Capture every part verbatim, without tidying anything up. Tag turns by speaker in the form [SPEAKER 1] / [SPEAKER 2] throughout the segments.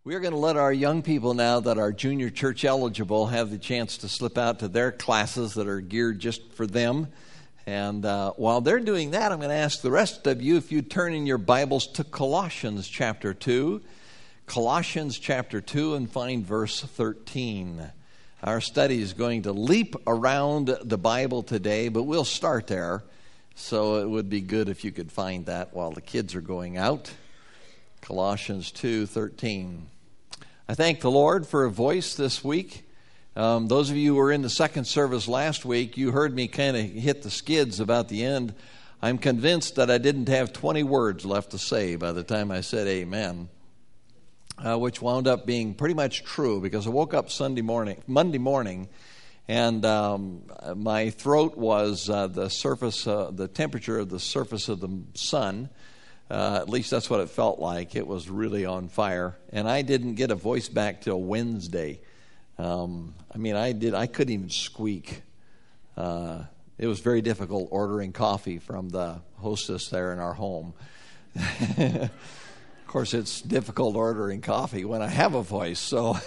[SPEAKER 1] We're going to let our young people, now that are junior church eligible, have the chance to slip out to their classes that are geared just for them. And uh, while they're doing that, I'm going to ask the rest of you if you turn in your Bibles to Colossians chapter two. Colossians chapter two and find verse thirteen. Our study is going to leap around the Bible today, but we'll start there. So it would be good if you could find that while the kids are going out. Colossians two thirteen. I thank the Lord for a voice this week. Um, those of you who were in the second service last week, you heard me kind of hit the skids about the end. I'm convinced that I didn't have twenty words left to say by the time I said amen, uh, which wound up being pretty much true because I woke up Sunday morning, Monday morning, and um, my throat was uh, the surface, uh, the temperature of the surface of the sun. Uh, at least that's what it felt like. It was really on fire. And I didn't get a voice back till Wednesday. Um, I mean, I did. I couldn't even squeak. Uh, it was very difficult ordering coffee from the hostess there in our home. Of course, it's difficult ordering coffee when I have a voice. So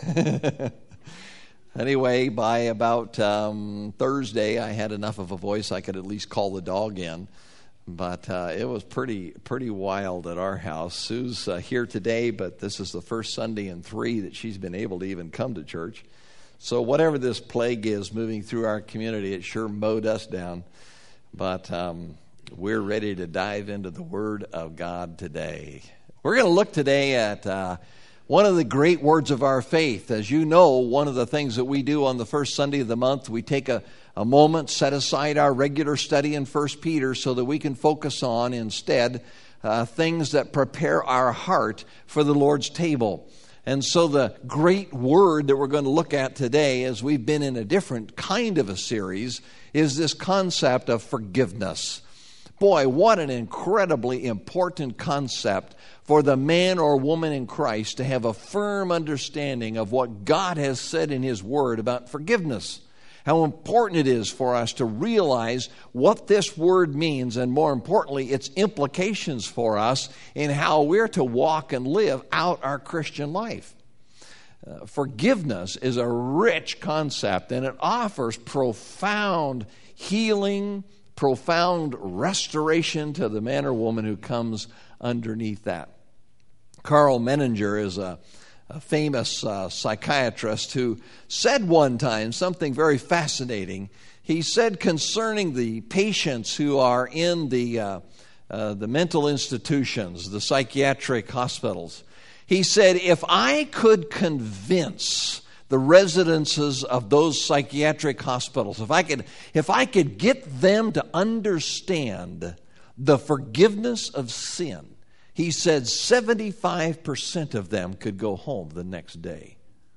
[SPEAKER 1] anyway, by about um, Thursday, I had enough of a voice I could at least call the dog in. But uh, it was pretty pretty wild at our house. Sue's uh, here today, but this is the first Sunday in three that she's been able to even come to church. So whatever this plague is moving through our community, it sure mowed us down. But um, we're ready to dive into the Word of God today. We're going to look today at uh, one of the great words of our faith. As you know, one of the things that we do on the first Sunday of the month, we take a A moment, set aside our regular study in First Peter so that we can focus on instead uh, things that prepare our heart for the Lord's table. And so the great word that we're going to look at today, as we've been in a different kind of a series, is this concept of forgiveness. Boy, what an incredibly important concept for the man or woman in Christ to have a firm understanding of what God has said in His Word about forgiveness. How important it is for us to realize what this word means, and more importantly, its implications for us in how we're to walk and live out our Christian life. Uh, forgiveness is a rich concept, and it offers profound healing, profound restoration to the man or woman who comes underneath that. Carl Menninger is a A famous uh, psychiatrist who said one time something very fascinating. He said concerning the patients who are in the uh, uh, the mental institutions, the psychiatric hospitals, he said, if I could convince the residences of those psychiatric hospitals, if I could, if I could get them to understand the forgiveness of sin, he said seventy-five percent of them could go home the next day.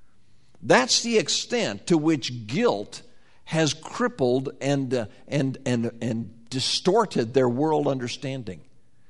[SPEAKER 1] That's the extent to which guilt has crippled and, uh, and, and, and distorted their world understanding.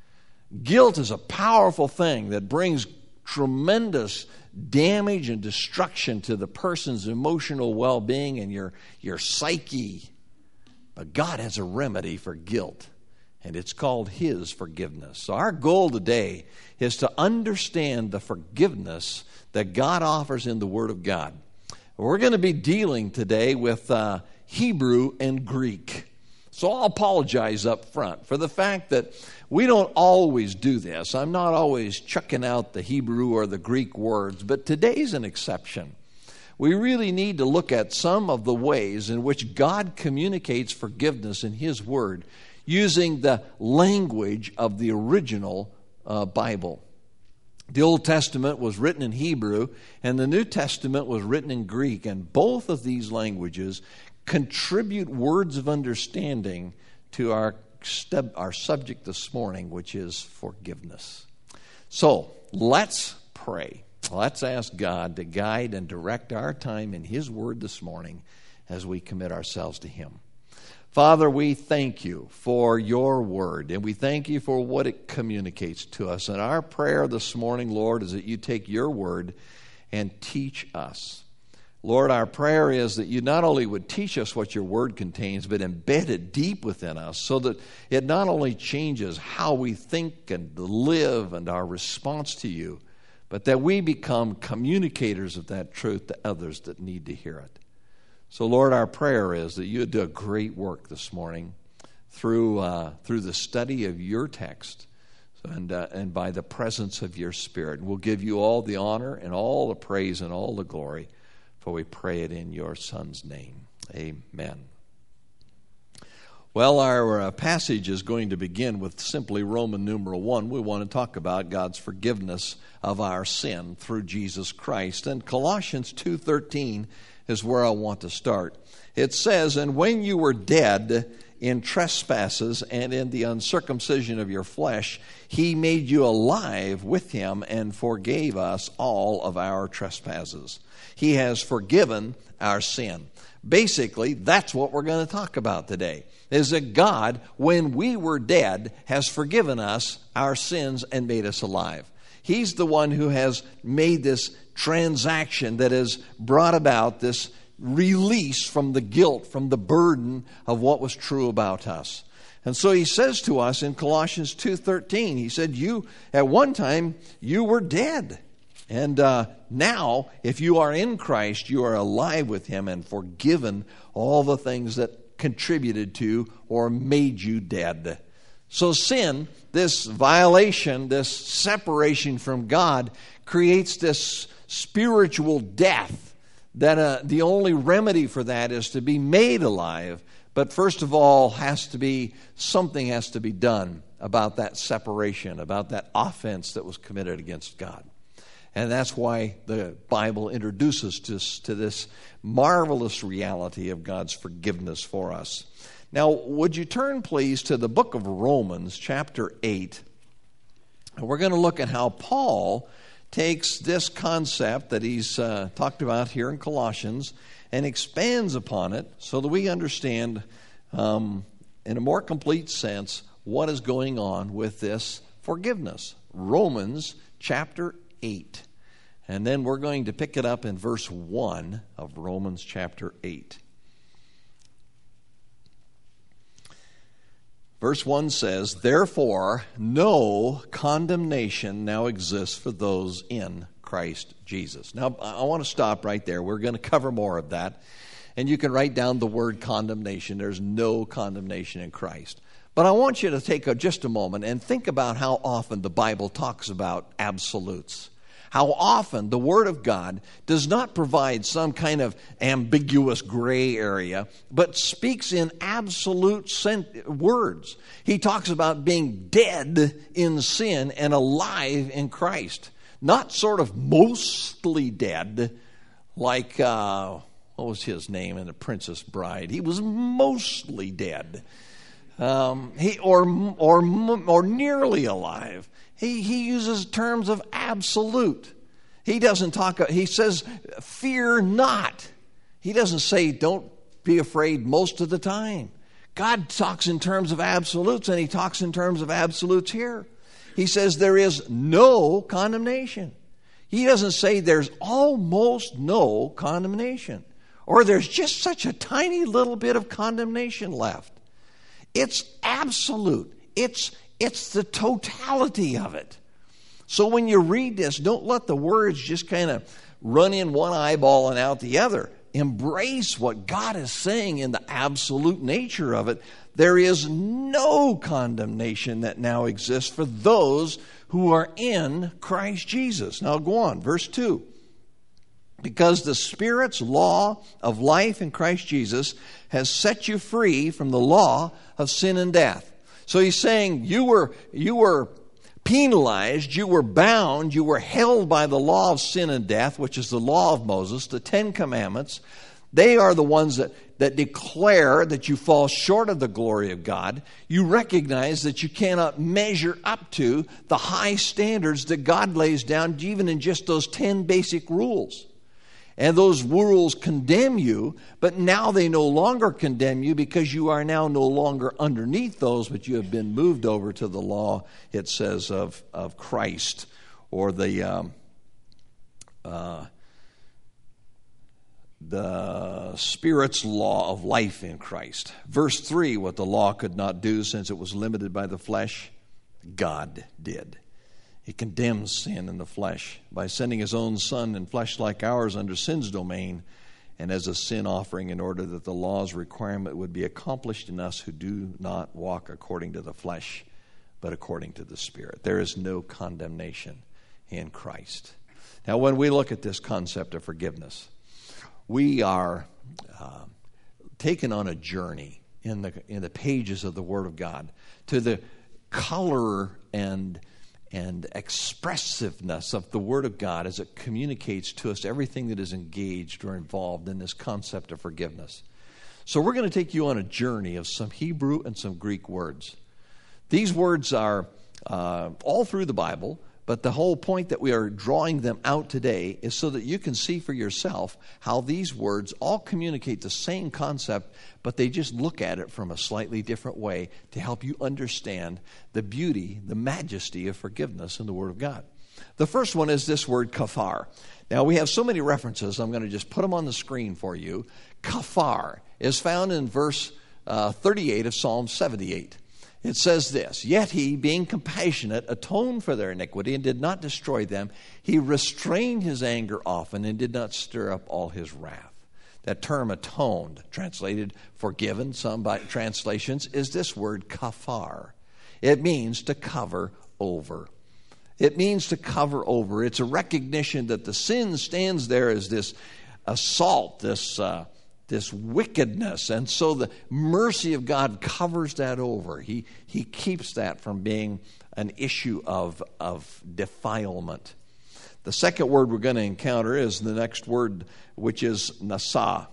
[SPEAKER 1] Guilt is a powerful thing that brings tremendous damage and destruction to the person's emotional well-being and your, your psyche. But God has a remedy for guilt, and it's called His forgiveness. So our goal today is to understand the forgiveness that God offers in the Word of God. We're going to be dealing today with uh, Hebrew and Greek. So I'll apologize up front for the fact that we don't always do this. I'm not always chucking out the Hebrew or the Greek words, but today's an exception. We really need to look at some of the ways in which God communicates forgiveness in His Word, using the language of the original uh, Bible. The Old Testament was written in Hebrew, and the New Testament was written in Greek, and both of these languages contribute words of understanding to our, stub, our subject this morning, which is forgiveness. So, let's pray. Let's ask God to guide and direct our time in His Word this morning as we commit ourselves to Him. Father, we thank You for Your Word, and we thank You for what it communicates to us. And our prayer this morning, Lord, is that You take Your Word and teach us. Lord, our prayer is that You not only would teach us what Your Word contains, but embed it deep within us so that it not only changes how we think and live and our response to You, but that we become communicators of that truth to others that need to hear it. So, Lord, our prayer is that you would do a great work this morning through uh, through the study of your text and, uh, and by the presence of your Spirit. And we'll give you all the honor and all the praise and all the glory, for we pray it in your Son's name. Amen. Well, our uh, passage is going to begin with simply Roman numeral one. We want to talk about God's forgiveness of our sin through Jesus Christ. And Colossians two thirteen is where I want to start. It says, "And when you were dead in trespasses and in the uncircumcision of your flesh, he made you alive with him and forgave us all of our trespasses." He has forgiven our sin. Basically, that's what we're going to talk about today, is that God, when we were dead, has forgiven us our sins and made us alive. He's the one who has made this transaction that has brought about this release from the guilt, from the burden of what was true about us. And so he says to us in Colossians two thirteen, he said, you, at one time, you were dead. And uh, now, if you are in Christ, you are alive with him and forgiven all the things that contributed to or made you dead. So sin, this violation, this separation from God, creates this spiritual death that uh, the only remedy for that is to be made alive. But first of all, has to be something has to be done about that separation, about that offense that was committed against God. And that's why the Bible introduces us to this marvelous reality of God's forgiveness for us. Now, would you turn, please, to the book of Romans, chapter eight. And we're going to look at how Paul takes this concept that he's uh, talked about here in Colossians and expands upon it so that we understand um, in a more complete sense what is going on with this forgiveness. Romans, chapter eight. And then we're going to pick it up in verse one of Romans chapter eight. Verse one says, "Therefore, no condemnation now exists for those in Christ Jesus." Now, I want to stop right there. We're going to cover more of that. And you can write down the word condemnation. There's no condemnation in Christ. But I want you to take a, just a moment and think about how often the Bible talks about absolutes. How often the Word of God does not provide some kind of ambiguous gray area, but speaks in absolute sent- words. He talks about being dead in sin and alive in Christ. Not sort of mostly dead, like, uh, what was his name in The Princess Bride? He was mostly dead. Um, he or or or nearly alive. He he uses terms of absolute. He doesn't talk. He says, "Fear not." He doesn't say, "Don't be afraid" most of the time. God talks in terms of absolutes, and he talks in terms of absolutes here. He says there is no condemnation. He doesn't say there's almost no condemnation, or there's just such a tiny little bit of condemnation left. It's absolute. It's, it's the totality of it. So when you read this, don't let the words just kind of run in one eyeball and out the other. Embrace what God is saying in the absolute nature of it. There is no condemnation that now exists for those who are in Christ Jesus. Now go on, verse two. "Because the Spirit's law of life in Christ Jesus has set you free from the law of sin and death." So he's saying you were you were penalized, you were bound, you were held by the law of sin and death, which is the law of Moses, the Ten Commandments. They are the ones that, that declare that you fall short of the glory of God. You recognize that you cannot measure up to the high standards that God lays down, even in just those ten basic rules. And those rules condemn you, but now they no longer condemn you because you are now no longer underneath those, but you have been moved over to the law, it says, of, of Christ, or the um, uh, the Spirit's law of life in Christ. Verse three, "What the law could not do since it was limited by the flesh, God did He condemns sin in the flesh by sending his own Son in flesh like ours under sin's domain and as a sin offering in order that the law's requirement would be accomplished in us who do not walk according to the flesh, but according to the Spirit. There is no condemnation in Christ. Now, when we look at this concept of forgiveness, we are uh, taken on a journey in the in the pages of the Word of God to the color and and expressiveness of the Word of God as it communicates to us everything that is engaged or involved in this concept of forgiveness. So we're going to take you on a journey of some Hebrew and some Greek words. These words are uh, all through the Bible, but the whole point that we are drawing them out today is so that you can see for yourself how these words all communicate the same concept, but they just look at it from a slightly different way to help you understand the beauty, the majesty of forgiveness in the Word of God. The first one is this word kafar. Now, we have so many references, I'm going to just put them on the screen for you. Kafar is found in verse uh, thirty-eight of Psalm seventy-eight. It says this, "Yet he, being compassionate, atoned for their iniquity and did not destroy them. He restrained his anger often and did not stir up all his wrath." That term atoned, translated forgiven, some by translations, is this word kafar. It means to cover over. It means to cover over. It's a recognition that the sin stands there as this assault, this uh, this wickedness, and so the mercy of God covers that over. He he keeps that from being an issue of, of defilement. The second word we're going to encounter is the next word, which is nasa.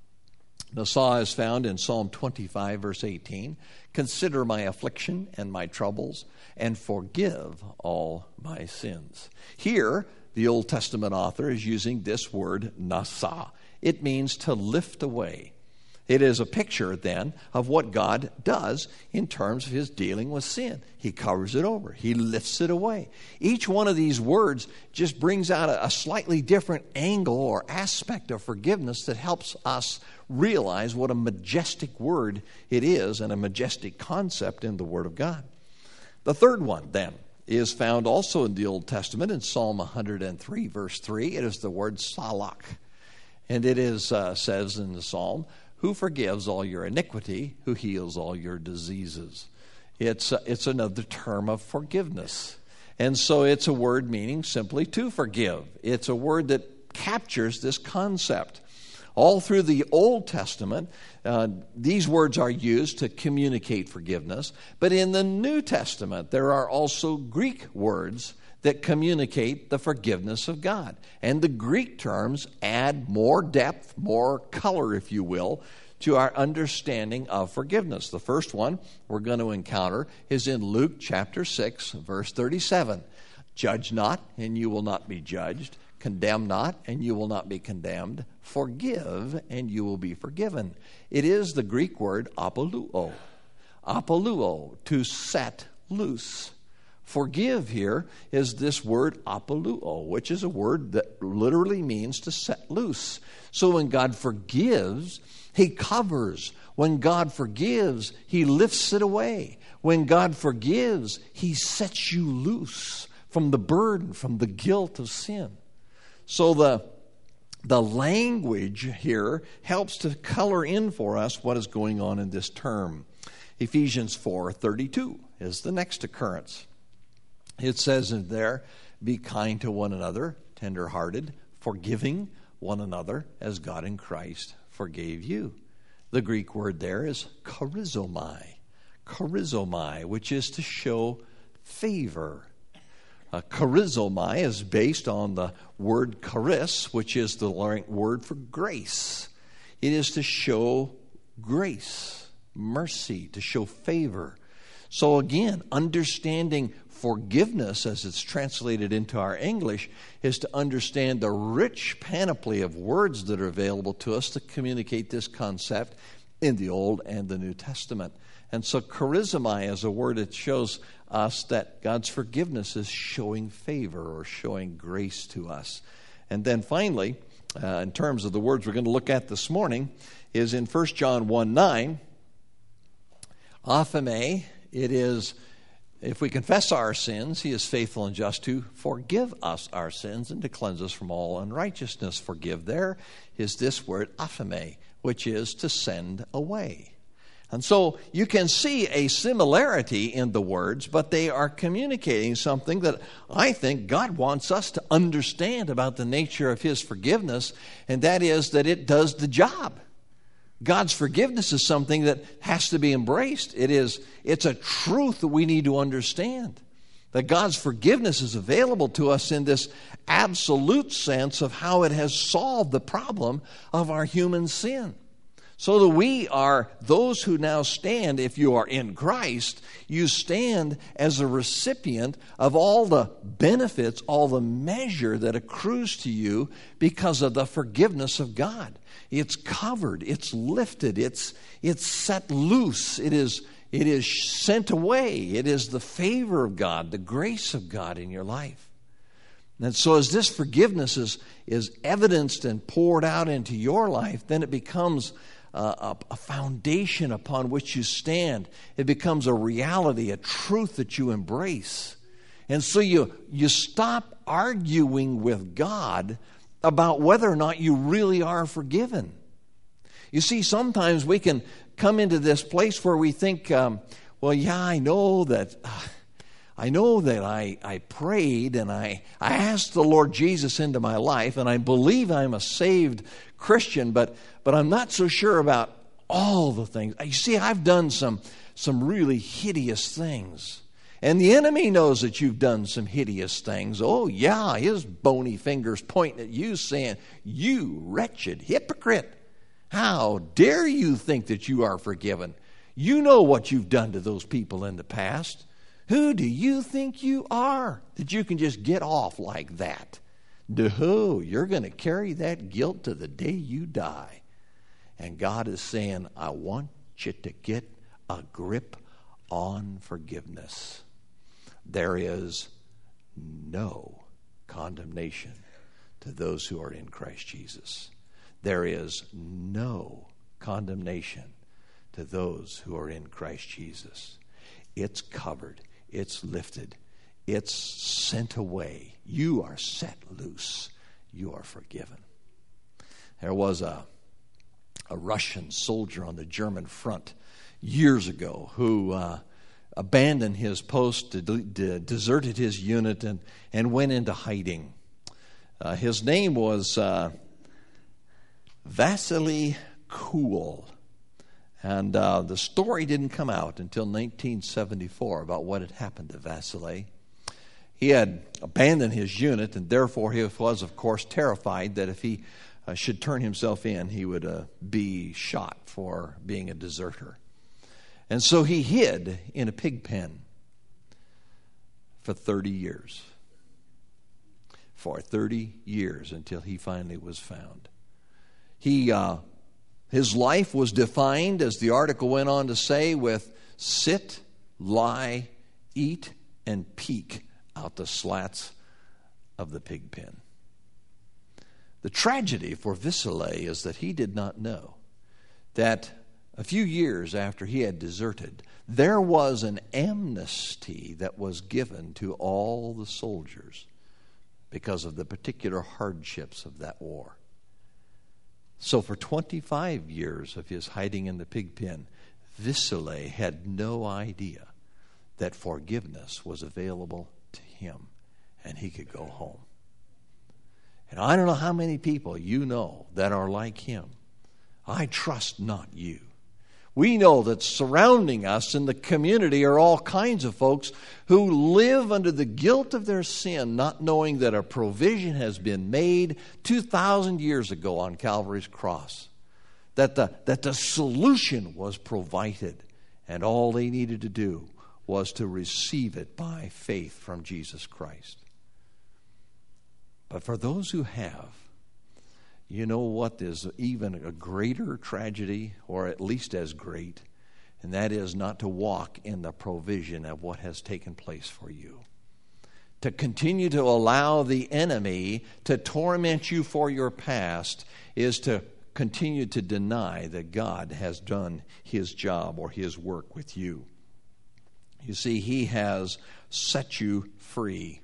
[SPEAKER 1] Nasa is found in Psalm twenty-five, verse eighteen. "Consider my affliction and my troubles, and forgive all my sins." Here, the Old Testament author is using this word nasa. It means to lift away. It is a picture, then, of what God does in terms of his dealing with sin. He covers it over. He lifts it away. Each one of these words just brings out a, a slightly different angle or aspect of forgiveness that helps us realize what a majestic word it is and a majestic concept in the Word of God. The third one, then, is found also in the Old Testament in Psalm one hundred three, verse three. It is the word salak. And it is uh, says in the psalm, "Who forgives all your iniquity, who heals all your diseases." It's uh, it's another term of forgiveness. And so it's a word meaning simply to forgive. It's a word that captures this concept. All through the Old Testament, uh, these words are used to communicate forgiveness. But in the New Testament, there are also Greek words that communicate the forgiveness of God. And the Greek terms add more depth, more color, if you will, to our understanding of forgiveness. The first one we're going to encounter is in Luke chapter six, verse thirty-seven. "Judge not, and you will not be judged. Condemn not, and you will not be condemned. Forgive, and you will be forgiven." It is the Greek word apoluo. Apoluo, to set loose. Forgive here is this word apoluo, which is a word that literally means to set loose. So when God forgives, he covers. When God forgives, he lifts it away. When God forgives, he sets you loose from the burden, from the guilt of sin. So the, the language here helps to color in for us what is going on in this term. Ephesians four thirty-two is the next occurrence. It says in there, "Be kind to one another, tender-hearted, forgiving one another as God in Christ forgave you." The Greek word there is charizomai. Charizomai, which is to show favor. Uh, charizomai is based on the word charis, which is the word for grace. It is to show grace, mercy, to show favor. So again, understanding forgiveness, as it's translated into our English, is to understand the rich panoply of words that are available to us to communicate this concept in the Old and the New Testament. And so charizomai is a word that shows us that God's forgiveness is showing favor or showing grace to us. And then finally, uh, in terms of the words we're going to look at this morning, is in First John one nine, aphame. It is If we confess our sins, he is faithful and just to forgive us our sins and to cleanse us from all unrighteousness. Forgive there is this word aphame, which is to send away. And so you can see a similarity in the words, but they are communicating something that I think God wants us to understand about the nature of his forgiveness, and that is that it does the job. God's forgiveness is something that has to be embraced. It is, it's a truth that we need to understand. That God's forgiveness is available to us in this absolute sense of how it has solved the problem of our human sin. So that we are those who now stand, if you are in Christ, you stand as a recipient of all the benefits, all the measure that accrues to you because of the forgiveness of God. It's covered, it's lifted, it's it's set loose, it is it is sent away. It is the favor of God, the grace of God in your life. And so as this forgiveness is, is evidenced and poured out into your life, then it becomes a, a foundation upon which you stand. It becomes a reality, a truth that you embrace. And so you, you stop arguing with God about whether or not you really are forgiven. You see, sometimes we can come into this place where we think, um, well, yeah, I know that... Uh, I know that I, I prayed and I, I asked the Lord Jesus into my life, and I believe I'm a saved Christian, but but I'm not so sure about all the things. You see, I've done some, some really hideous things. And the enemy knows that you've done some hideous things. Oh, yeah, his bony fingers pointing at you saying, you wretched hypocrite. How dare you think that you are forgiven? You know what you've done to those people in the past. Who do you think you are that you can just get off like that? No, you're going to carry that guilt to the day you die. And God is saying, I want you to get a grip on forgiveness. There is no condemnation to those who are in Christ Jesus. There is no condemnation to those who are in Christ Jesus. It's covered. It's lifted. It's sent away. You are set loose. You are forgiven. There was a, a Russian soldier on the German front years ago who uh, abandoned his post, de- de- deserted his unit, and, and went into hiding. Uh, his name was uh, Vasily Kool. And uh, the story didn't come out until nineteen seventy-four about what had happened to Vasily. He had abandoned his unit, and therefore he was, of course, terrified that if he uh, should turn himself in, he would uh, be shot for being a deserter. And so he hid in a pig pen for thirty years. For thirty years until he finally was found. He... Uh, His life was defined, as the article went on to say, with sit, lie, eat, and peek out the slats of the pig pen. The tragedy for Vasily is that he did not know that a few years after he had deserted, there was an amnesty that was given to all the soldiers because of the particular hardships of that war. So for twenty-five years of his hiding in the pig pen, Vasily had no idea that forgiveness was available to him and he could go home. And I don't know how many people you know that are like him. I trust not you. We know that surrounding us in the community are all kinds of folks who live under the guilt of their sin, not knowing that a provision has been made two thousand years ago on Calvary's cross. That the, that the solution was provided, and all they needed to do was to receive it by faith from Jesus Christ. But for those who have, you know what is even a greater tragedy, or at least as great, and that is not to walk in the provision of what has taken place for you. To continue to allow the enemy to torment you for your past is to continue to deny that God has done his job or his work with you. You see, he has set you free,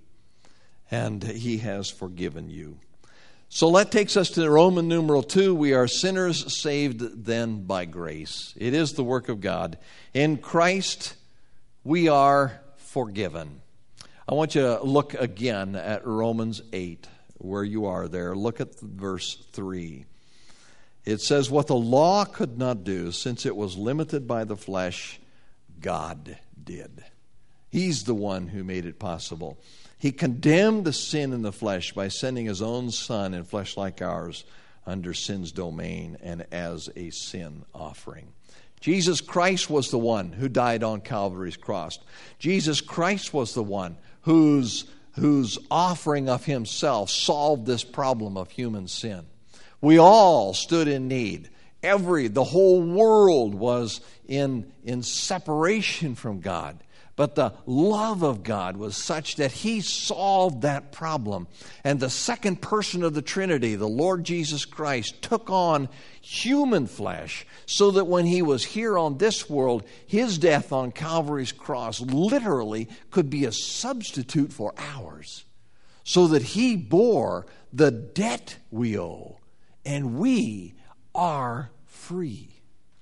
[SPEAKER 1] and he has forgiven you. So that takes us to Roman numeral two. We are sinners saved then by grace. It is the work of God. In Christ, we are forgiven. I want you to look again at Romans eight, where you are there. Look at verse three. It says, what the law could not do, since it was limited by the flesh, God did. He's the one who made it possible. He condemned the sin in the flesh by sending his own Son in flesh like ours under sin's domain and as a sin offering. Jesus Christ was the one who died on Calvary's cross. Jesus Christ was the one whose, whose offering of himself solved this problem of human sin. We all stood in need. Every, the whole world was in, in separation from God. But the love of God was such that he solved that problem. And the second person of the Trinity, the Lord Jesus Christ, took on human flesh so that when he was here on this world, his death on Calvary's cross literally could be a substitute for ours. So that he bore the debt we owe, and we are free.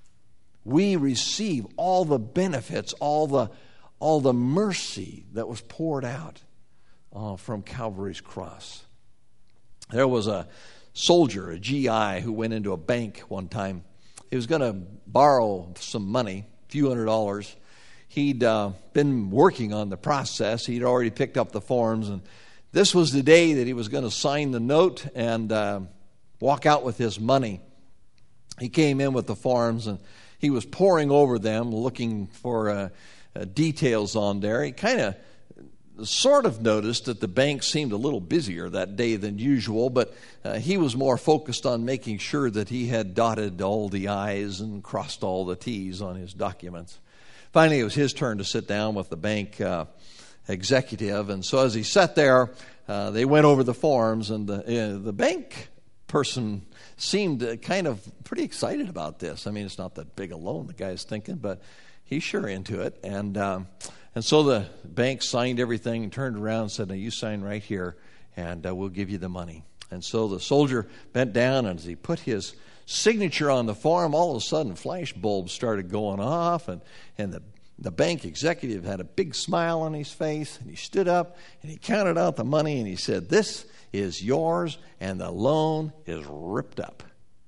[SPEAKER 1] We receive all the benefits, all the all the mercy that was poured out uh, from Calvary's cross. There was a soldier, a G I, who went into a bank one time. He was going to borrow some money, a few hundred dollars. He'd uh, been working on the process. He'd already picked up the forms, and this was the day that he was going to sign the note and uh, walk out with his money. He came in with the forms, and he was poring over them, looking for uh, uh, details on there. He kind of sort of noticed that the bank seemed a little busier that day than usual, but uh, he was more focused on making sure that he had dotted all the I's and crossed all the T's on his documents. Finally, it was his turn to sit down with the bank uh, executive, and so as he sat there, uh, they went over the forms, and the, uh, the bank person seemed uh, kind of pretty excited about this. I mean, it's not that big a loan, the guy's thinking, but he's sure into it. And um, and so the bank signed everything and turned around and said, now you sign right here, and uh, we'll give you the money. And so the soldier bent down, and as he put his signature on the form, all of a sudden flash bulbs started going off, and, and the, the bank executive had a big smile on his face, and he stood up, and he counted out the money, and he said, this is yours, and the loan is ripped up.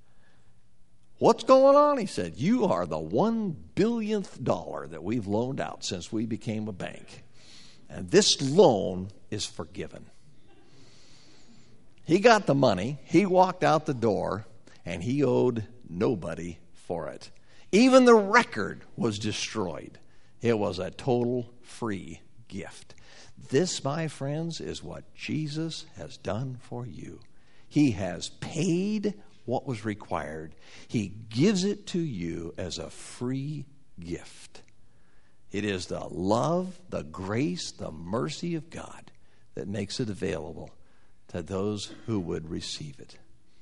[SPEAKER 1] What's going on? He said, you are the one billionth dollar that we've loaned out since we became a bank. And this loan is forgiven. He got the money, he walked out the door, and he owed nobody for it. Even the record was destroyed. It was a total free gift. This, my friends, is what Jesus has done for you. He has paid what was required. He gives it to you as a free gift. It is the love, the grace, the mercy of God that makes it available to those who would receive it.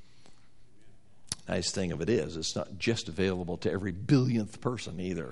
[SPEAKER 1] Nice thing of it is, it's not just available to every billionth person either.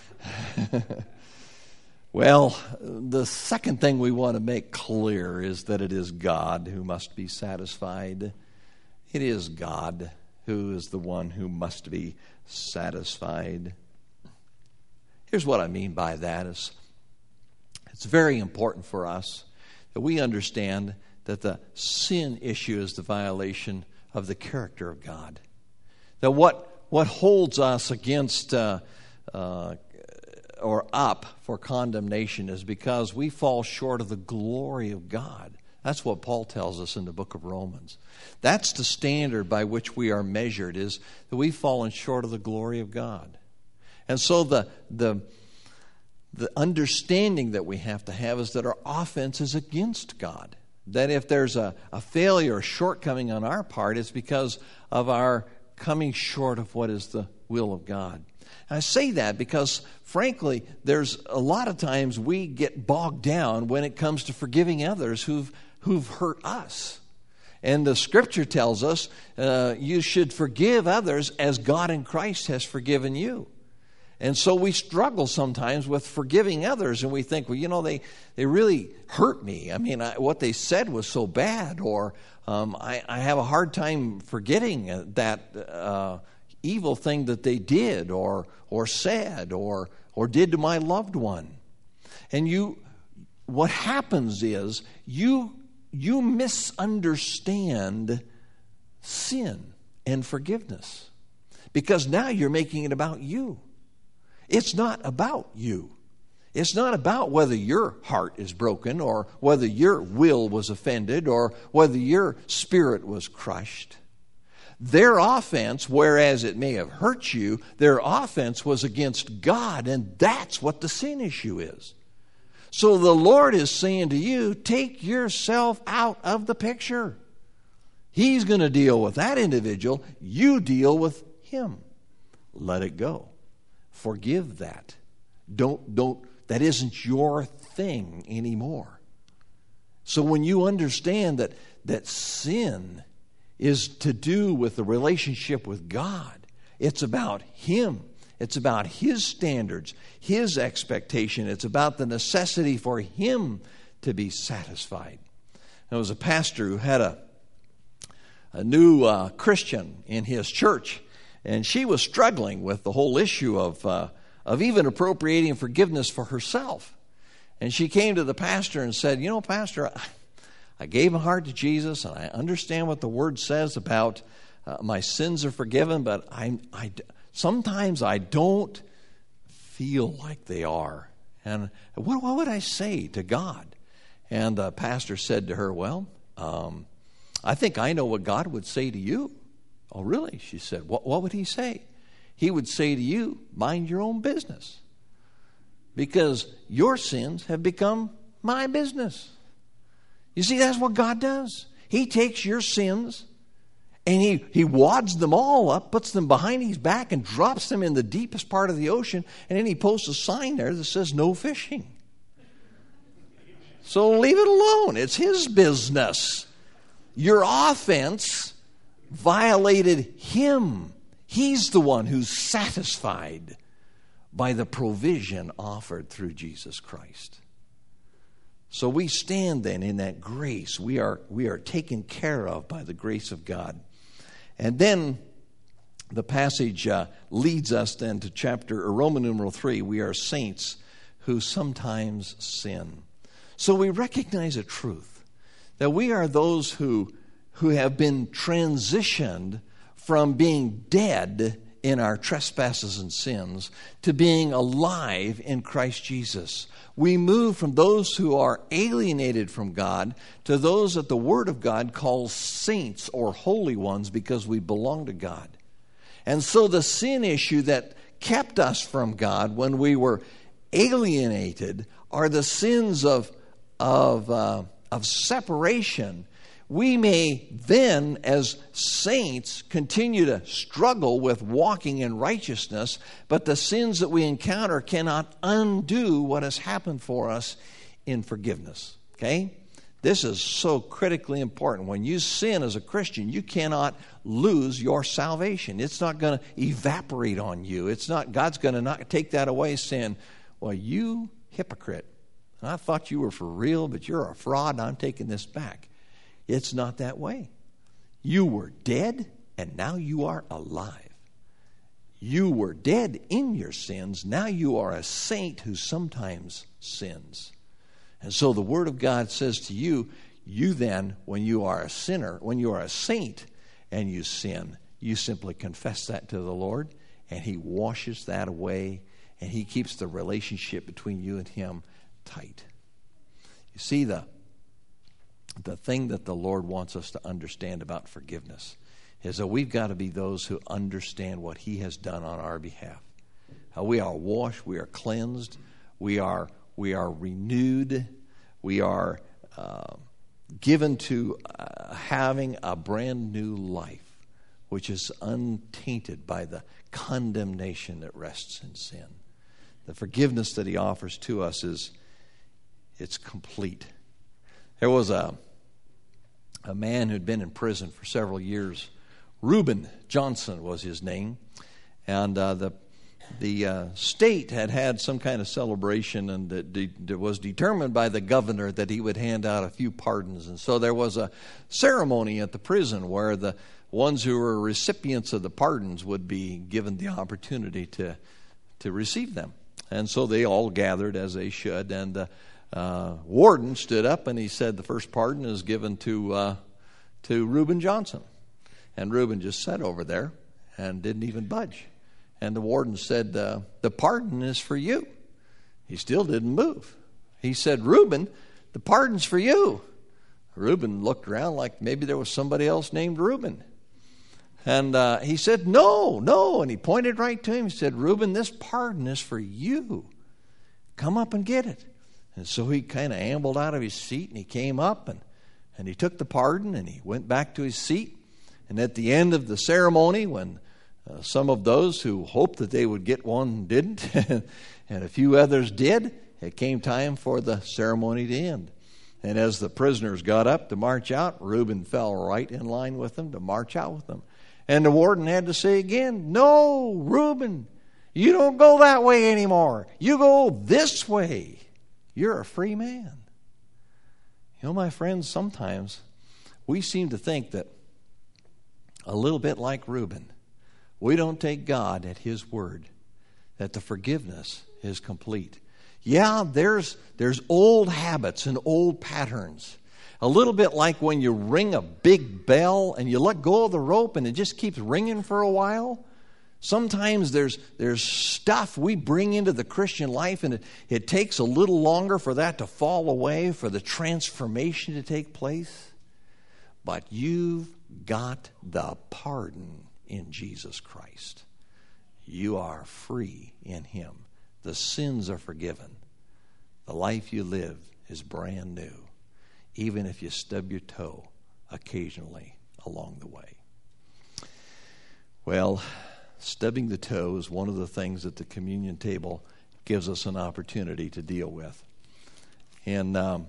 [SPEAKER 1] Well, the second thing we want to make clear is that it is God who must be satisfied. It is God who is the one who must be satisfied. Here's what I mean by that. Is it's very important for us that we understand that the sin issue is the violation of the character of God. That what, what holds us against uh, uh, or up for condemnation is because we fall short of the glory of God. That's what Paul tells us in the book of Romans. That's the standard by which we are measured, is that we've fallen short of the glory of God. And so the, the, the understanding that we have to have is that our offense is against God. That if there's a, a failure, a shortcoming on our part, it's because of our coming short of what is the will of God. And I say that because, frankly, there's a lot of times we get bogged down when it comes to forgiving others who've who've hurt us. And the Scripture tells us uh, you should forgive others as God in Christ has forgiven you. And so we struggle sometimes with forgiving others, and we think, well, you know, they, they really hurt me. I mean, I, what they said was so bad, or um, I, I have a hard time forgetting that uh, evil thing that they did or or said or or did to my loved one. And you, what happens is you you misunderstand sin and forgiveness, because now you're making it about you. It's not about you. It's not about whether your heart is broken or whether your will was offended or whether your spirit was crushed. Their offense, whereas it may have hurt you, their offense was against God, and that's what the sin issue is. So the Lord is saying to you, take yourself out of the picture. He's going to deal with that individual. You deal with him. Let it go. Forgive that. Don't, don't, that isn't your thing anymore. So when you understand that, that sin is to do with the relationship with God, it's about him. It's about his standards, his expectation. It's about the necessity for him to be satisfied. There was a pastor who had a, a new uh, Christian in his church, and she was struggling with the whole issue of uh, of even appropriating forgiveness for herself. And she came to the pastor and said, you know, Pastor, I, I gave my heart to Jesus, and I understand what the Word says about uh, my sins are forgiven, but I, I, sometimes I don't feel like they are. And what, what would I say to God? And the pastor said to her, well, um, I think I know what God would say to you. Oh, really? She said, what, what would he say? He would say to you, mind your own business, because your sins have become my business. You see, that's what God does. He takes your sins and he, he wads them all up, puts them behind his back, and drops them in the deepest part of the ocean, and then he posts a sign there that says no fishing. So leave it alone. It's his business. Your offense violated him. He's the one who's satisfied by the provision offered through Jesus Christ. So we stand then in that grace. We are, we are taken care of by the grace of God. And then the passage uh, leads us then to chapter, or Roman numeral three. We are saints who sometimes sin. So we recognize a truth, that we are those who, who have been transitioned from being dead in our trespasses and sins to being alive in Christ Jesus. We move from those who are alienated from God to those that the Word of God calls saints or holy ones, because we belong to God. And so the sin issue that kept us from God when we were alienated are the sins of, of, uh, of separation. We may then, as saints, continue to struggle with walking in righteousness, but the sins that we encounter cannot undo what has happened for us in forgiveness. Okay? This is so critically important. When you sin as a Christian, you cannot lose your salvation. It's not going to evaporate on you. It's not, God's going to not take that away, saying, well, you hypocrite, I thought you were for real, but you're a fraud, and I'm taking this back. It's not that way. You were dead, and now you are alive. You were dead in your sins. Now you are a saint who sometimes sins. And so the Word of God says to you, you then, when you are a sinner, when you are a saint and you sin, you simply confess that to the Lord, and he washes that away, and he keeps the relationship between you and him tight. You see, the The thing that the Lord wants us to understand about forgiveness is that we've got to be those who understand what he has done on our behalf. How we are washed, we are cleansed, we are we are renewed, we are uh, given to uh, having a brand new life, which is untainted by the condemnation that rests in sin. The forgiveness that he offers to us is it's complete. There was a, a man who'd been in prison for several years. Reuben Johnson was his name. And uh, the, the uh, state had had some kind of celebration, and it, de- it was determined by the governor that he would hand out a few pardons. And so there was a ceremony at the prison where the ones who were recipients of the pardons would be given the opportunity to to receive them. And so they all gathered as they should, and the uh, warden stood up and he said the first pardon is given to uh, to Reuben Johnson. And Reuben just sat over there and didn't even budge. And the warden said, uh, the pardon is for you. He still didn't move. He said, Reuben, the pardon's for you. Reuben looked around like maybe there was somebody else named Reuben. And uh, he said, no, no. And he pointed right to him. He said, Reuben, this pardon is for you. Come up and get it. And so he kind of ambled out of his seat, and he came up, and, and he took the pardon, and he went back to his seat. And at the end of the ceremony, when uh, some of those who hoped that they would get one didn't, and a few others did, it came time for the ceremony to end. And as the prisoners got up to march out, Reuben fell right in line with them to march out with them. And the warden had to say again, no, Reuben, you don't go that way anymore. You go this way. You're a free man. You know, my friends, sometimes we seem to think that a little bit like Reuben, we don't take God at his word, that the forgiveness is complete. Yeah, there's there's old habits and old patterns. A little bit like when you ring a big bell and you let go of the rope and it just keeps ringing for a while. Sometimes there's there's stuff we bring into the Christian life, and it, it takes a little longer for that to fall away, for the transformation to take place. But you've got the pardon in Jesus Christ. You are free in him. The sins are forgiven. The life you live is brand new, even if you stub your toe occasionally along the way. Well, stubbing the toe is one of the things that the communion table gives us an opportunity to deal with. And um,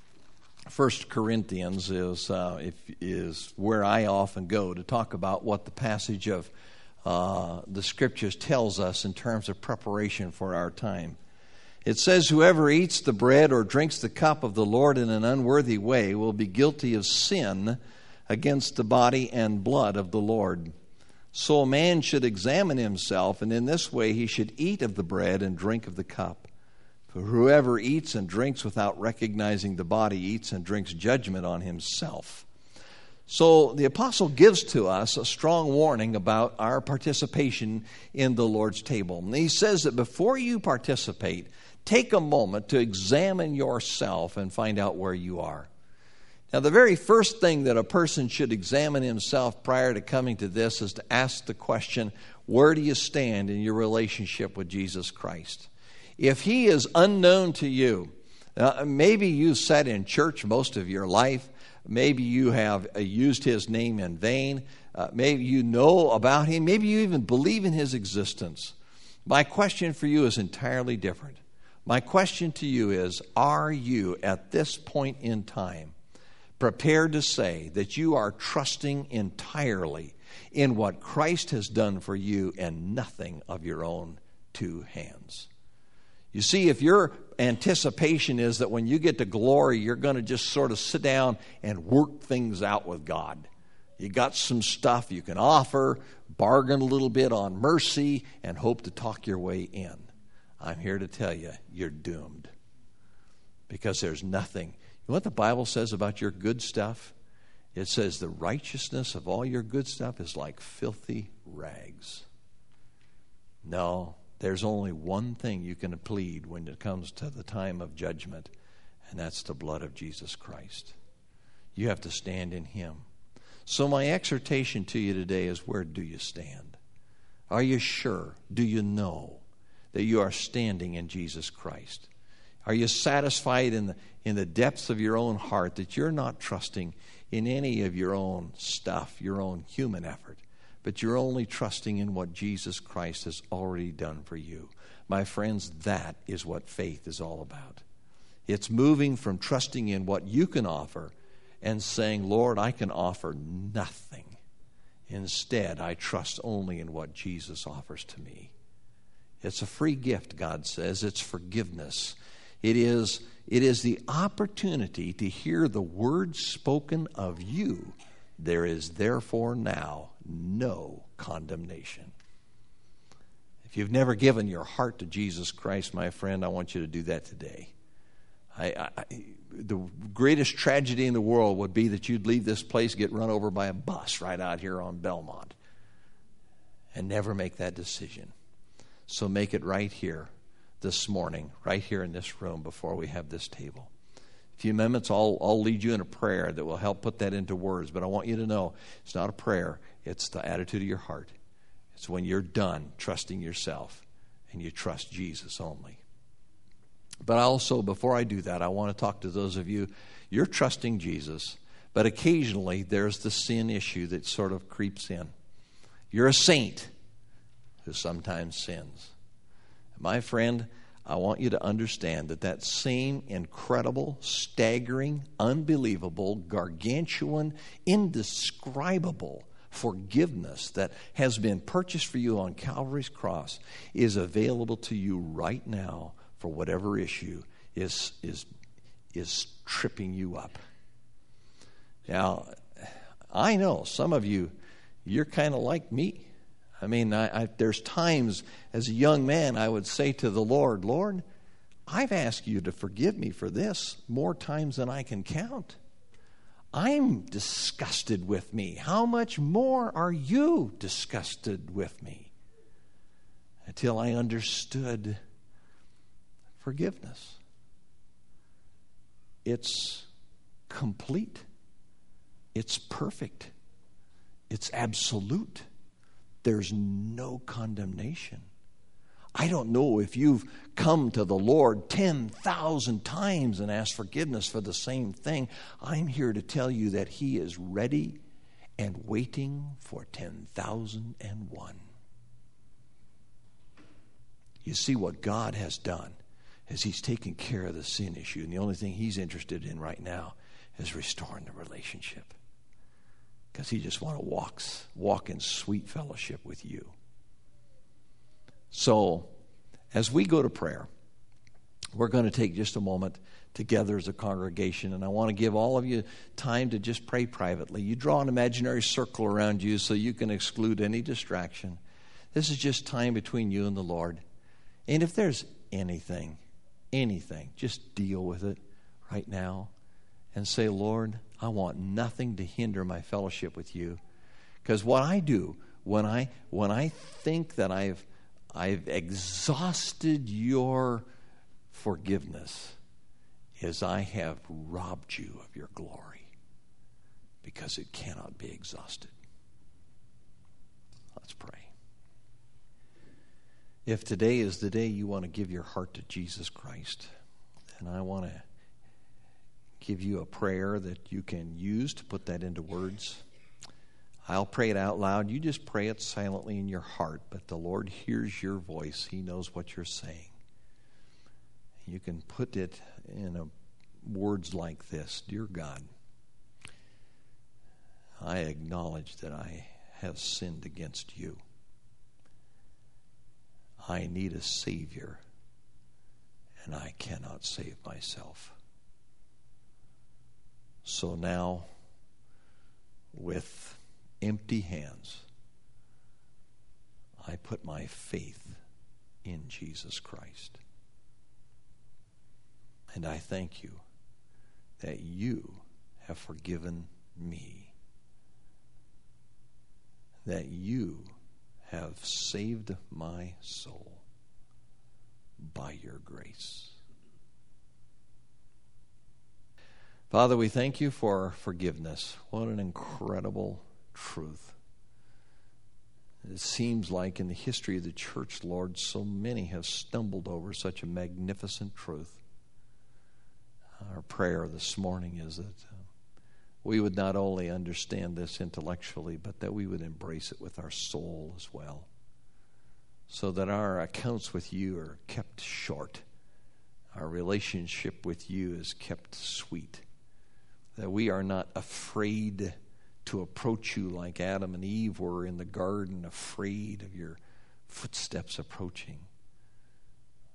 [SPEAKER 1] First Corinthians is uh, if, is where I often go to talk about what the passage of uh, the Scriptures tells us in terms of preparation for our time. It says, whoever eats the bread or drinks the cup of the Lord in an unworthy way will be guilty of sin against the body and blood of the Lord. So a man should examine himself, and in this way he should eat of the bread and drink of the cup. For whoever eats and drinks without recognizing the body eats and drinks judgment on himself. So the apostle gives to us a strong warning about our participation in the Lord's table. And he says that before you participate, take a moment to examine yourself and find out where you are. Now, the very first thing that a person should examine himself prior to coming to this is to ask the question, where do you stand in your relationship with Jesus Christ? If he is unknown to you, uh, maybe you sat in church most of your life, maybe you have uh, used his name in vain, uh, maybe you know about him, maybe you even believe in his existence. My question for you is entirely different. My question to you is, are you at this point in time prepared to say that you are trusting entirely in what Christ has done for you and nothing of your own two hands? You see, if your anticipation is that when you get to glory, you're going to just sort of sit down and work things out with God. You got some stuff you can offer, bargain a little bit on mercy, and hope to talk your way in. I'm here to tell you, you're doomed. Because there's nothing. You know what the Bible says about your good stuff? It says the righteousness of all your good stuff is like filthy rags. No. There's only one thing you can plead when it comes to the time of judgment, and that's the blood of Jesus Christ. You have to stand in him. So my exhortation to you today is, where do you stand? Are you sure? Do you know that you are standing in Jesus Christ? Are you satisfied in the, in the depths of your own heart that you're not trusting in any of your own stuff, your own human effort, but you're only trusting in what Jesus Christ has already done for you? My friends, that is what faith is all about. It's moving from trusting in what you can offer and saying, Lord, I can offer nothing. Instead, I trust only in what Jesus offers to me. It's a free gift, God says. It's forgiveness. It is, it is the opportunity to hear the words spoken of you. There is therefore now no condemnation. If you've never given your heart to Jesus Christ, my friend, I want you to do that today. I, I, the greatest tragedy in the world would be that you'd leave this place, get run over by a bus right out here on Belmont, and never make that decision. So make it right here this morning, right here in this room before we have this table. A few moments, I'll, I'll lead you in a prayer that will help put that into words. But I want you to know it's not a prayer. It's the attitude of your heart. It's when you're done trusting yourself and you trust Jesus only. But also, before I do that, I want to talk to those of you, you're trusting Jesus, but occasionally there's the sin issue that sort of creeps in. You're a saint who sometimes sins. My friend, I want you to understand that that same incredible, staggering, unbelievable, gargantuan, indescribable forgiveness that has been purchased for you on Calvary's cross is available to you right now for whatever issue is, is, is tripping you up. Now, I know some of you, you're kind of like me. I mean, I, I, there's times as a young man I would say to the Lord, Lord, I've asked you to forgive me for this more times than I can count. I'm disgusted with me. How much more are you disgusted with me? Until I understood forgiveness. It's complete. It's perfect. It's absolute. There's no condemnation. I don't know if you've come to the Lord ten thousand times and asked forgiveness for the same thing. I'm here to tell you that He is ready and waiting for ten thousand and one. You see, what God has done is He's taken care of the sin issue, and the only thing He's interested in right now is restoring the relationship. Because He just wants to walk, walk in sweet fellowship with you. So, as we go to prayer, we're going to take just a moment together as a congregation, and I want to give all of you time to just pray privately. You draw an imaginary circle around you so you can exclude any distraction. This is just time between you and the Lord. And if there's anything, anything, just deal with it right now and say, Lord, I want nothing to hinder my fellowship with you. Because what I do when I when I think that I've I've exhausted your forgiveness is I have robbed you of your glory, because it cannot be exhausted. Let's pray. If today is the day you want to give your heart to Jesus Christ, then I want to give you a prayer that you can use to put that into words. I'll pray it out loud. You just pray it silently in your heart, but the Lord hears your voice. He knows what you're saying. You can put it in a, words like this. Dear God, I acknowledge that I have sinned against you. I need a Savior, and I cannot save myself. So now, with empty hands, I put my faith in Jesus Christ. And I thank you that you have forgiven me, that you have saved my soul by your grace. Father, we thank you for forgiveness. What an incredible truth. It seems like in the history of the church, Lord, so many have stumbled over such a magnificent truth. Our prayer this morning is that uh, we would not only understand this intellectually, but that we would embrace it with our soul as well, so that our accounts with you are kept short. Our relationship with you is kept sweet, that we are not afraid to approach you like Adam and Eve were in the garden, afraid of your footsteps approaching,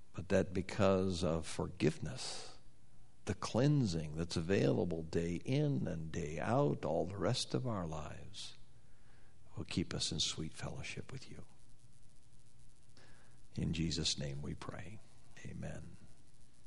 [SPEAKER 1] but that because of forgiveness, the cleansing that's available day in and day out, all the rest of our lives, will keep us in sweet fellowship with you. In Jesus' name we pray. Amen.